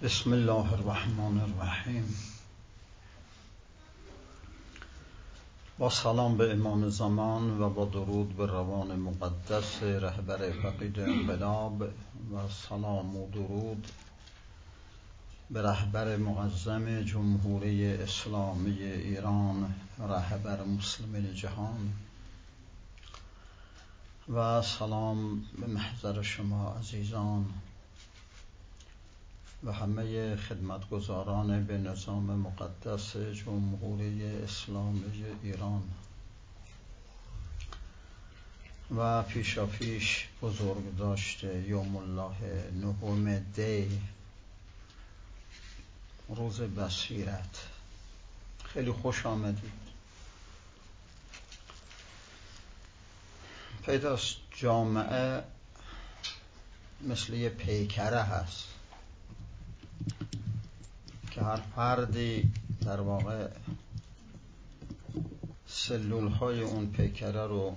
بسم الله الرحمن الرحیم. با سلام به امام زمان و با درود به روان مقدس رهبر فقید انقلاب و سلام و درود به رهبر معظم جمهوری اسلامی ایران، رهبر مسلمین جهان، و سلام به محضر شما عزیزان و همه خدمتگزاران به نظام مقدس جمهوری اسلامی ایران و پیشاپیش بزرگ داشته یوم الله نهم دی، روز بصیرت. خیلی خوش آمدید. پیداست جامعه مثل یه پیکره هست که هر فردی در واقع سلول های اون پیکره رو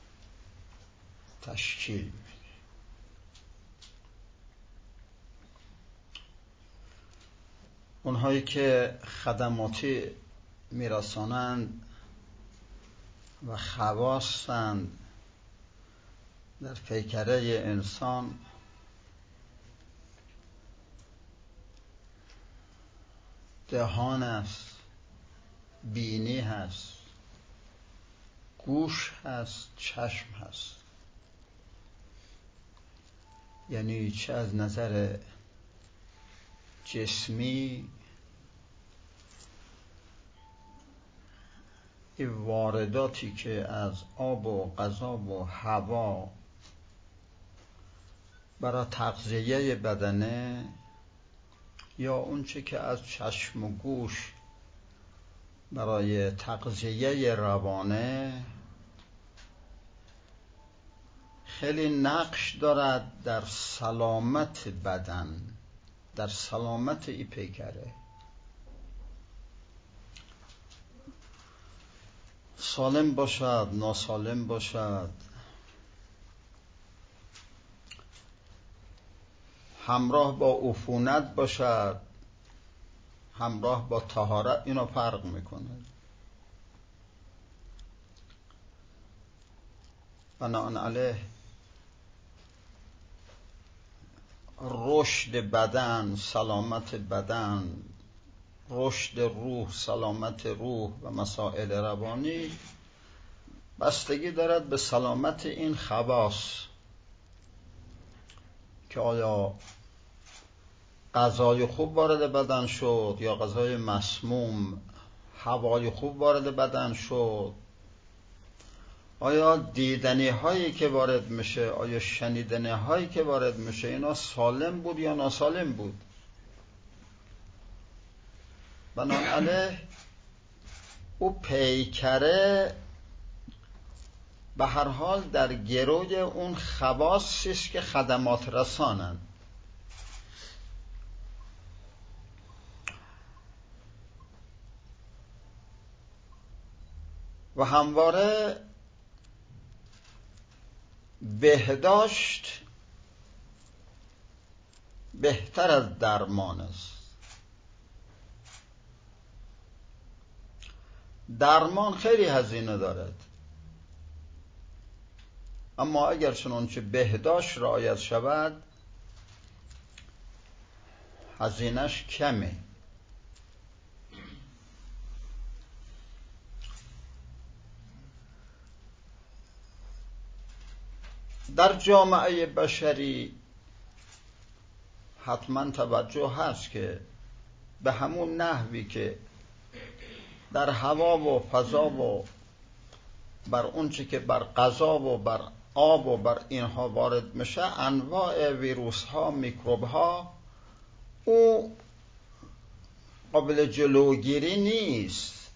تشکیل میده. اونهایی که خدماتی میرسانند و خواصند در پیکره انسان دهان است، بینی هست، گوش هست، چشم هست. یعنی چه از نظر جسمی این وارداتی که از آب و غذا و هوا برای تغذیه بدنه، یا اونچه که از چشم و گوش برای تغذیه روانه، خیلی نقش دارد در سلامت بدن، در سلامت ای پیکره. سالم باشد، ناسالم باشد، همراه با عفونت باشد، همراه با طهارت، اینا فرق میکنه. بنابراین رشد بدن، سلامت بدن، رشد روح، سلامت روح و مسائل روانی بستگی دارد به سلامت این خواص، که آیا غذای خوب وارد بدن شد یا غذای مسموم، هوای خوب وارد بدن شد، آیا دیدنی هایی که وارد میشه، آیا شنیدنی هایی که وارد میشه، اینا سالم بود یا ناسالم بود. بنابراین او پیکره به هر حال در گروه اون خواصی است که خدمات رسانند. و همواره بهداشت بهتر از درمان است. درمان خیلی هزینه دارد، اما اگر چنانچه بهداشت رعایت شود هزینه‌اش کمه. در جامعه بشری حتما توجه هست که به همون نحوی که در هوا و فضا و بر اونچه که بر غذا و بر آب و بر اینها وارد میشه، انواع ویروس ها، میکروب ها، او قابل جلوگیری نیست.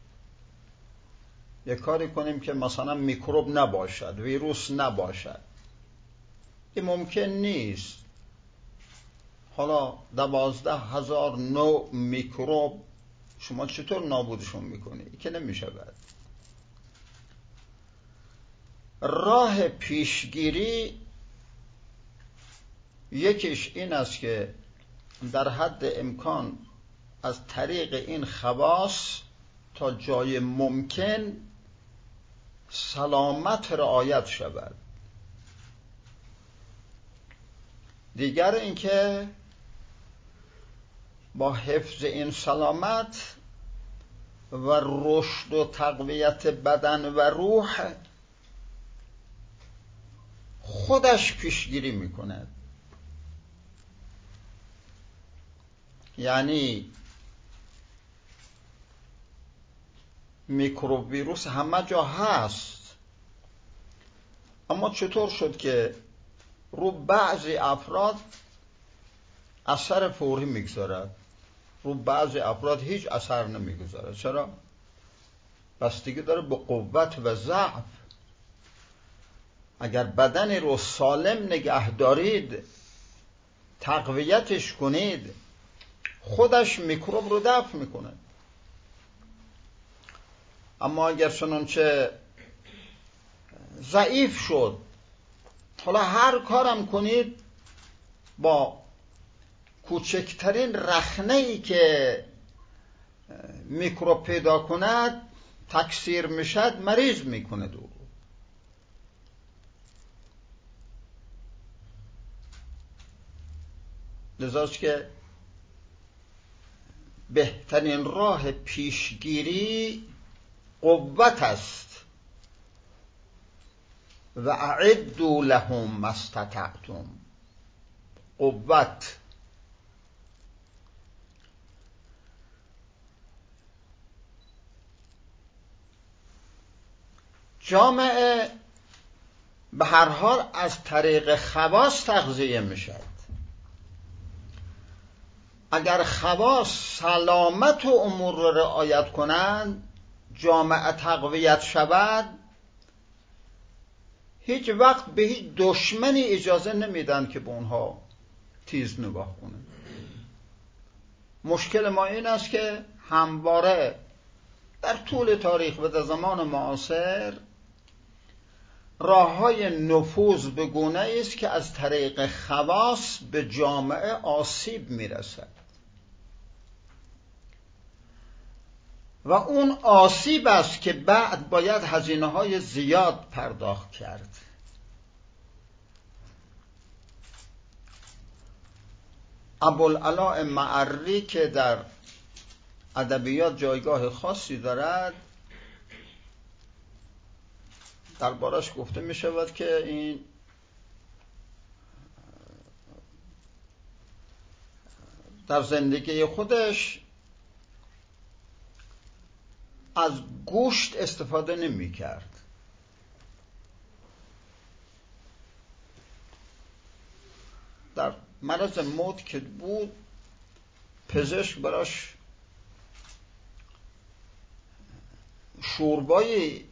یک کاری کنیم که مثلا میکروب نباشد، ویروس نباشد، این ممکن نیست. حالا 12,000 نوع میکروب شما چطور نابودشون میکنی؟ این که نمیشود. راه پیشگیری یکیش این است که در حد امکان از طریق این خواص تا جای ممکن سلامت رعایت شود. دیگر اینکه با حفظ این سلامت و رشد و تقویت بدن و روح خودش پیشگیری میکند. یعنی میکروب ویروس همه جا هست، اما چطور شد که رو بعضی افراد اثر فوری میگذارد، رو بعضی افراد هیچ اثر نمیگذارد؟ چرا؟ بستگی داره به قوت و ضعف. اگر بدنی رو سالم نگه دارید، تقویتش کنید، خودش میکروب رو دفع میکنه. اما اگر چنانچه ضعیف شد، حالا هر کارم کنید، با کوچکترین رخنه‌ای که میکروب پیدا کند تکثیر میشد، مریض میکنه دو. لذاست که بهترین راه پیشگیری قوت است. و اعدوا لهم ما استطعتم. قوت. جامعه به هر حال از طریق خواص تغذیه میشد. اگر خواص سلامت و امور را رعایت کنند، جامعه تقویت شود، هیچ وقت به هیچ دشمنی اجازه نمیدن که به اونها تیز نگاه کنه. مشکل ما این است که همواره در طول تاریخ و در زمان معاصر راه‌های نفوذ به گونه‌ای است که از طریق خواص به جامعه آسیب میرسد و اون آسیب است که بعد باید هزینه‌های زیاد پرداخت کرد. ابوالعلاء معری که در ادبیات جایگاه خاصی دارد، دربارش گفته می شود که این در زندگی خودش از گوشت استفاده نمی کرد. در مرض موت که بود، پزشک براش شوربایی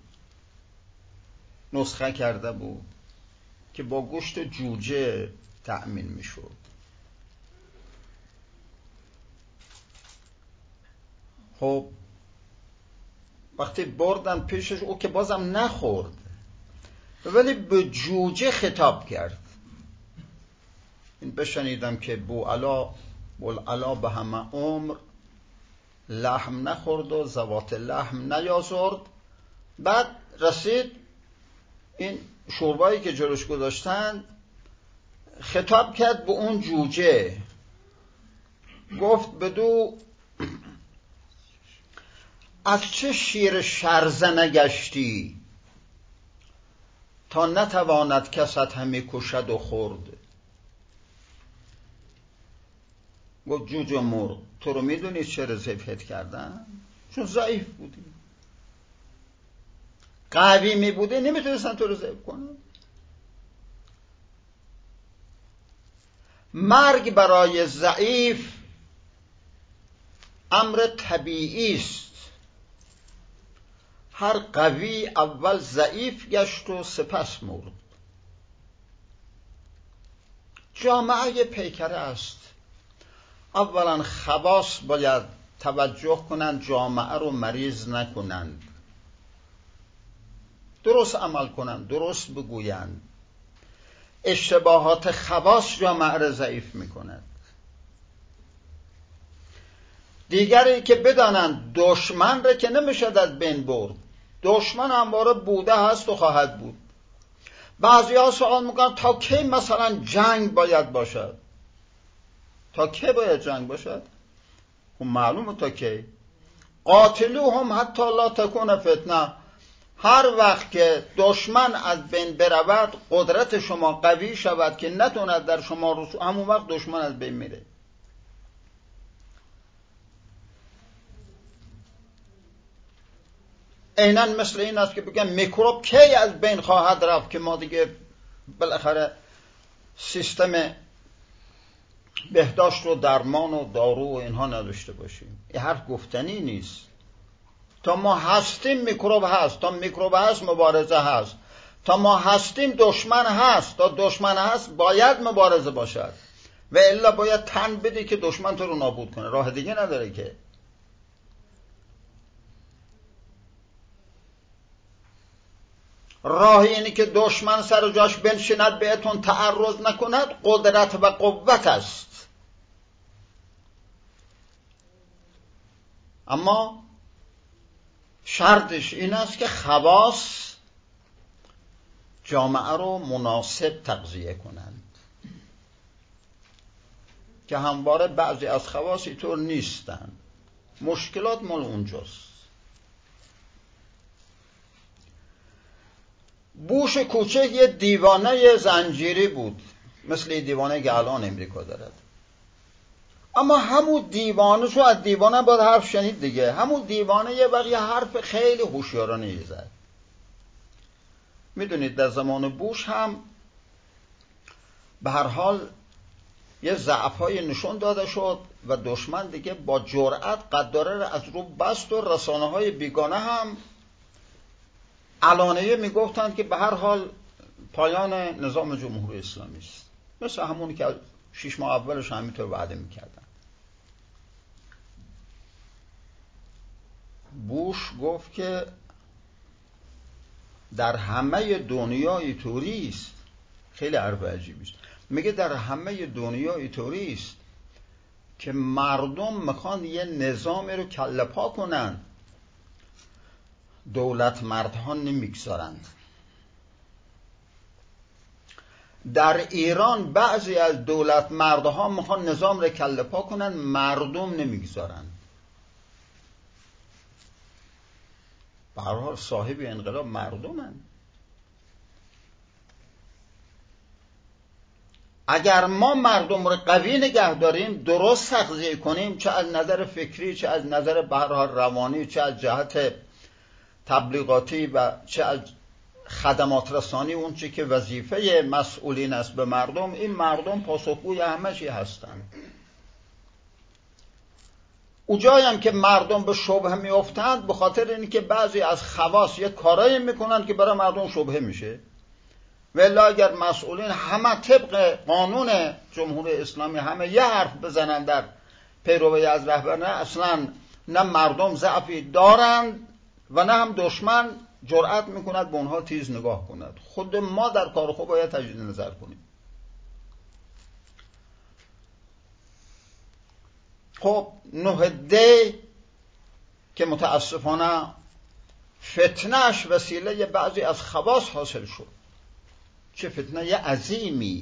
نسخه کرده بود که با گوشت جوجه تأمین می شد. خب وقتی بردن پیشش، او که بازم نخورد، ولی به جوجه خطاب کرد. این بشنیدم که بوالعلا به همه عمر لحم نخورد و ذوات لحم نیازرد. بعد رسید این شوربایی که جلوش گذاشتن، خطاب کرد به اون جوجه، گفت بدو از چه شیر شرزنه گشتی تا نتواند کست همی کشد و خورد. گفت جوجه مرغ، تو رو میدونی چرا ضعیفت کردن؟ چون ضعیف بودی. قوی می بودی نمیتونستن تو رو ضعیف کنن. مرگ برای ضعیف امر طبیعی است. هر قوی اول ضعیف گشت و سپس مرد. جامعه پیکره است. اولا خواص باید توجه کنند جامعه رو مریض نکنند، درست عمل کنند، درست بگویند. اشتباهات خواص جامعه رو ضعیف میکند. دیگری که بدانند دشمن را که نمیشد از بین برد، دشمن همواره بوده هست و خواهد بود. بعضی ها سوال میکنن تا کی مثلا جنگ باید باشد؟ تا کی باید جنگ باشد؟ خب معلومه تا کی. قاتلوهم حتی لا تکون فتنه. هر وقت که دشمن از بین برود، قدرت شما قوی شود که نتوند در شما رسو، همون وقت دشمن از بین میره. عیناً مثل این است که بگم میکروب کی از بین خواهد رفت که ما دیگه بالاخره سیستم بهداشت و درمان و دارو و اینها نداشته باشیم. این حرف گفتنی نیست. تا ما هستیم میکروب هست، تا میکروب هست مبارزه هست، تا ما هستیم دشمن هست، تا دشمن هست باید مبارزه باشد و الا باید تن بدی که دشمن تو رو نابود کنه، راه دیگه نداره که. راه اینی که دشمن سر جاش بنشیند بهتون تعرض نکند قدرت و قوت است. اما شرطش این است که خواص جامعه رو مناسب تغذیه کنند، که همواره بعضی از خواص اینطور نیستن. مشکلات مال اونجاست. بوش کوچک یه دیوانه زنجیری بود، مثل دیوانه که الان امریکا دارد. اما همون دیوانه شو از دیوانه باید حرف شنید دیگه. همون دیوانه یه وقت یه حرف خیلی هوشیارانه زد. میدونید در زمان بوش هم به هر حال یه ضعف‌های نشون داده شد و دشمن دیگه با جرأت قداره را از رو بست و رسانه‌های بیگانه هم علانیه میگفتند که به هر حال پایان نظام جمهوری اسلامی است، مثل همونی که 6 ماه اولش همینطور وعده میکردن. بوش گفت که در همه دنیا اینطوری است. خیلی حرف عجیبی است. میگه در همه دنیا اینطوری است که مردم میخوان یه نظامی رو کله پا کنن، دولت مردها نمیگذارند. در ایران بعضی از دولت مردها میخوان نظام رو کله پا کنن، مردم نمیگذارند. به هر حال صاحب انقلاب مردمند. اگر ما مردم رو قوی نگه داریم، درست تغذیه کنیم، چه از نظر فکری، چه از نظر به هر حال روانی، چه از جهت تبلیغاتی و چه از خدمات رسانی، اون چی که وظیفه مسئولین است به مردم، این مردم پاسخگوی همه چی هستند. اونجایی هم که مردم به شبهه میافتند به خاطر اینکه بعضی از خواص یک کارایی میکنند که برای مردم شبهه میشه. ولی اگر مسئولین همه طبق قانون جمهوری اسلامی همه یه حرف بزنند در پیروی از رهبر، نه اصلا نه مردم ضعفی دارند و نه هم دشمن جرأت میکند به اونها تیز نگاه کند. خود ما در کار خوب باید تجدید نظر کنیم. خب 9 که متاسفانه فتنهش وسیله بعضی از خواص حاصل شد، چه فتنه عظیمی،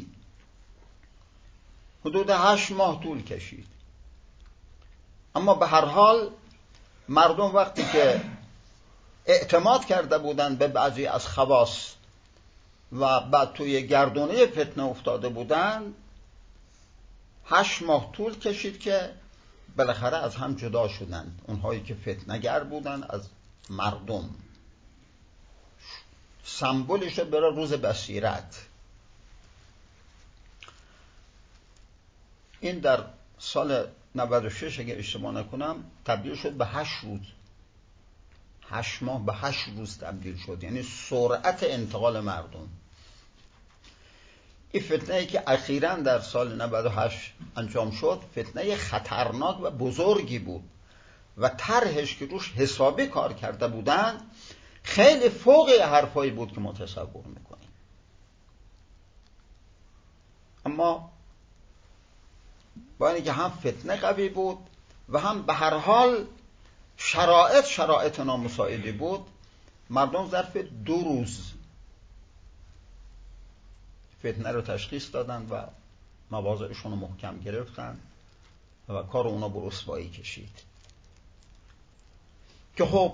حدود 8 ماه طول کشید. اما به هر حال مردم وقتی که اعتماد کرده بودند به بعضی از خواص و بعد توی گردونه فتنه افتاده بودند، 8 ماه طول کشید که بالاخره از هم جدا شدند. اونهایی که فتنه‌گر بودند از مردم. سمبولش برای روز بصیرت. این در سال 96 اگه اشتباه نکنم تبدیل شد به 8 روز. 8 ماه به 8 روز تبدیل شد، یعنی سرعت انتقال مردم. این فتنه‌ای که اخیراً در سال 98 انجام شد فتنه خطرناک و بزرگی بود و طرحش که روش حسابی کار کرده بودند خیلی فوق حرفایی بود که ما تصور میکنیم. اما با اینکه هم فتنه قوی بود و هم به هر حال شرایط نامساعدی بود، مردم ظرف 2 روز فتنه رو تشخیص دادن و مواضعشون رو محکم گرفتن و کار اونا به رسوایی کشید. که خب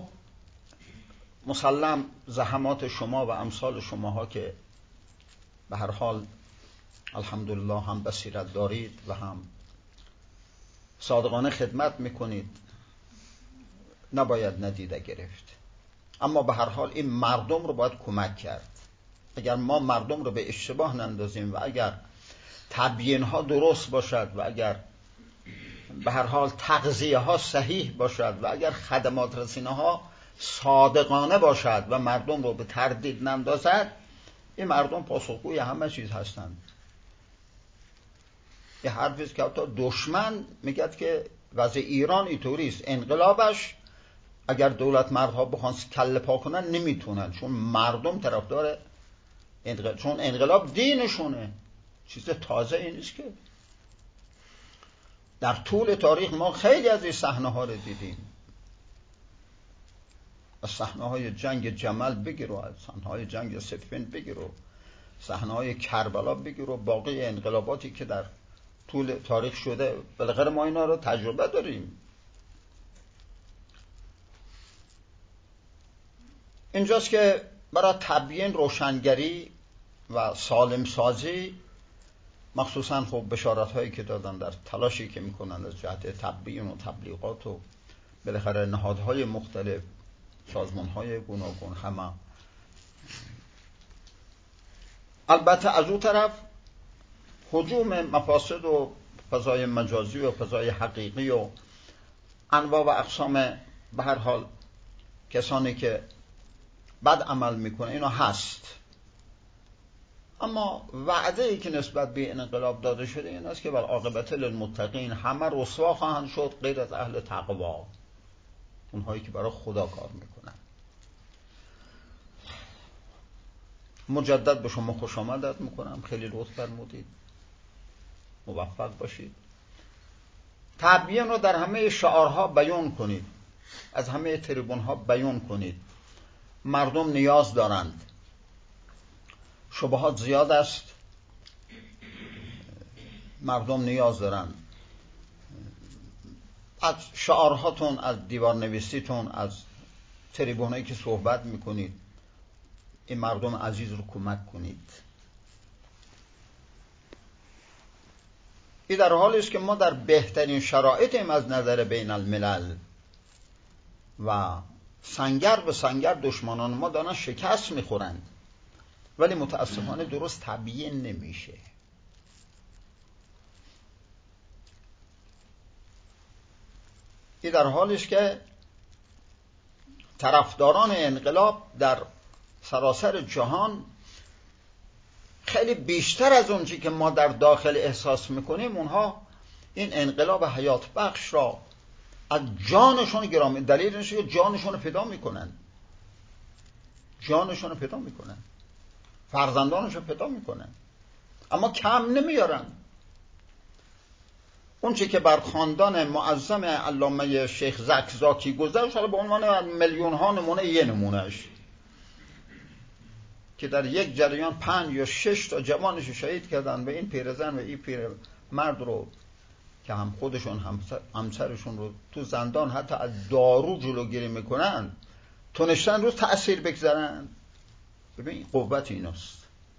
مسلم زحمات شما و امثال شماها که به هر حال الحمدلله هم بصیرت دارید و هم صادقانه خدمت میکنید نباید ندیده گرفت. اما به هر حال این مردم رو باید کمک کرد. اگر ما مردم رو به اشتباه نندازیم و اگر تبیین ها درست باشد و اگر به هر حال تغذیه ها صحیح باشد و اگر خدمات رسانه ها صادقانه باشد و مردم رو به تردید نندازد، این مردم پاسخگوی همه چیز هستند. یه حرفی است که حتی دشمن میگه که وضع ایران اینطوری است، انقلابش اگر دولت مردها بخوان کله پا کنن نمیتونن، چون مردم طرفدار چون انقلاب دینشونه. چیز تازه این نیست که در طول تاریخ ما خیلی از این صحنه ها رو دیدیم. از صحنه های جنگ جمل بگیرو، از صحنه های جنگ صفین بگیرو، صحنه های کربلا بگیرو، باقی انقلاباتی که در طول تاریخ شده، بالاخره ما اینا رو تجربه داریم. اینجاست که برای تبیین، روشنگری و سالم سازی، مخصوصا خب بشارت هایی که دادن در تلاشی که میکنن از جهت تبیین و تبلیغات و بالاخره نهادهای مختلف، سازمان های گوناگون همه. البته از اون طرف هجوم مفاسد و فضای مجازی و فضای حقیقی و انواع و اقسام به هر حال کسانی که بد عمل میکنه اینا هست. اما وعده ای که نسبت به انقلاب داده شده این است که والعاقبت للمتقین، همه رسوا خواهند شد غیر از اهل تقوا، اونهایی که برای خدا کار میکنن. مجدد به شما خوش آمدید میکنم، خیلی لطف فرمودید، موفق باشید. تبیین رو در همه شعارها بیان کنید، از همه تریبونها بیان کنید. مردم نیاز دارند، شبهات زیاد است، مردم نیاز دارند. از شعارهاتون، از دیوار نویسیتون، از تریبونایی که صحبت میکنید، این مردم عزیز رو کمک کنید. این در حالی است که ما در بهترین شرایطیم از نظر بین الملل و سنگر به سنگر دشمنان ما دارن شکست میخورند، ولی متاسفانه درست تبیین نمیشه. این در حالی است که طرفداران انقلاب در سراسر جهان خیلی بیشتر از اونچه که ما در داخل احساس میکنیم، اونها این انقلاب حیات بخش را از جانشون گرامی، دلیلش که جانشون رو فدا میکنن، جانشون رو فدا میکنن، فرزندانشون رو فدا میکنن، اما کم نمیارن. اونچه که بر خاندان معظم علامه شیخ زکزاکی گذشت، حالا به عنوان میلیون ها نمونه یه نمونهش، که در یک جریان 5 یا 6 تا جوانش شهید کردن و این پیرزن و این پیرمرد رو که هم خودشون همسرشون رو تو زندان حتی از دارو جلوگیری میکنن تونشتن رو تأثیر بگذارن. ببین قوت ایناست.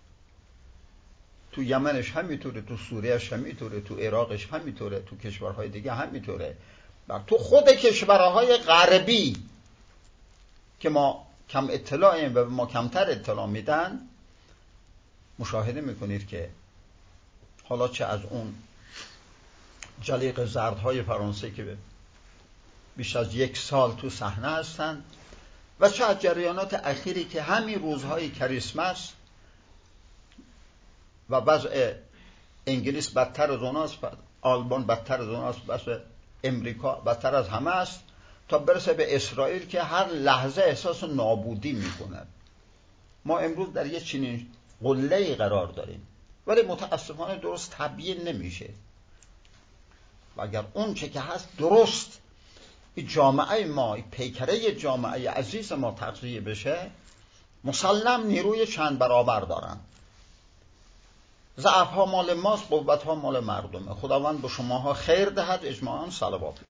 تو یمنش همینطوره، تو سوریهش همینطوره، تو عراقش همینطوره، تو کشورهای دیگه همینطوره، و تو خود کشورهای غربی که ما کم اطلاعیم و ما کمتر اطلاع میدن، مشاهده میکنید که حالا چه از اون جلیق زردهای فرانسه که بیش از 1 سال تو صحنه هستند و چه از جریانات اخیری که همین روزهای کریسمس و وضع انگلیس بدتر از اوناست، آلمان بدتر از اوناست، وضع امریکا بدتر از همه است، تا برسه به اسرائیل که هر لحظه احساس نابودی میکند. ما امروز در یه چنین قله‌ای قرار داریم، ولی متاسفانه درست تبیین نمیشه. و اگر اون چه که هست درست این جامعه ما، این پیکره جامعه عزیز ما تغذیه بشه، مسلم نیروی چند برابر دارن. ضعف ها مال ماست، قوت ها مال مردمه. خداوند به شماها خیر دهد. اجماعاً صلوات.